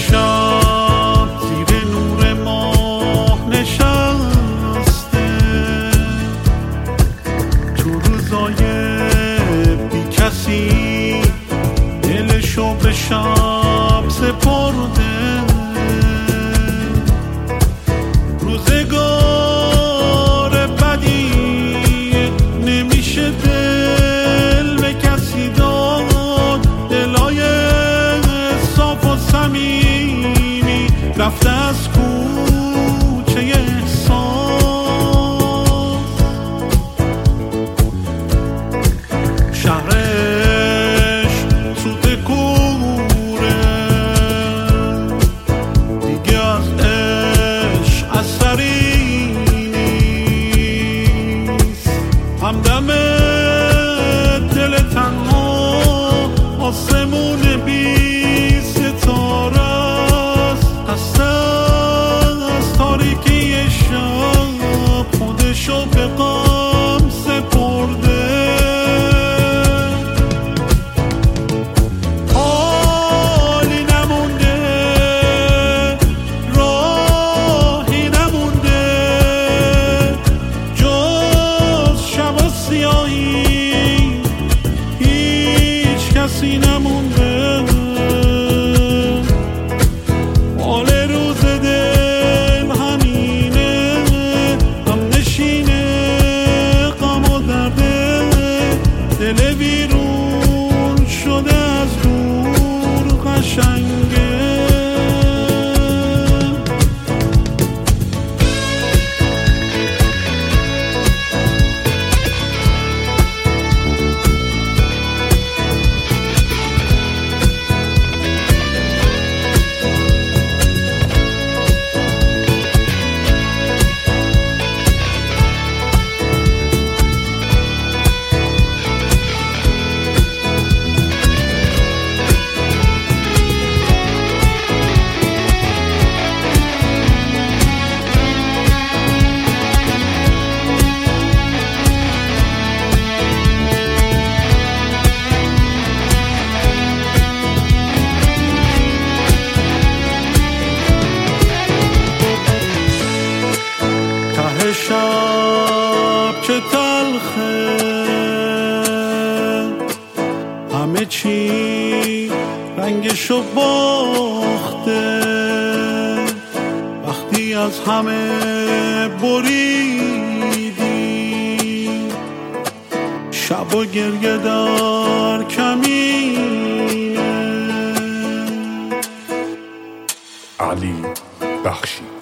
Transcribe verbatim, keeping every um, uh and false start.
شب زیر نور ماه نشسته، تو روزای بی کسی دلشو به شب سپرده. روزگار بدی نمیشه دل به کسی داد، دلای صاف و صمیمی رفته از کوچه احساس. شهرش سوت کوره دیگه، از عشق اثری نیست. همدم دل تنها آسمون بی ستاره است، خسته از تاریکی شب خودشو به غم سپرده. حالی نمونده، راهی نمونده، جز شب و سیاهی هیچ کسی نمونده. حال روز دل همینه، هم نشینه غم و درده، دل بیرون شده از دور قشنگه. ته شب چه تلخه، همه چی رنگشو باخته، وقتی از همه بریدی شب و گریه در کمینه. علی بخشی.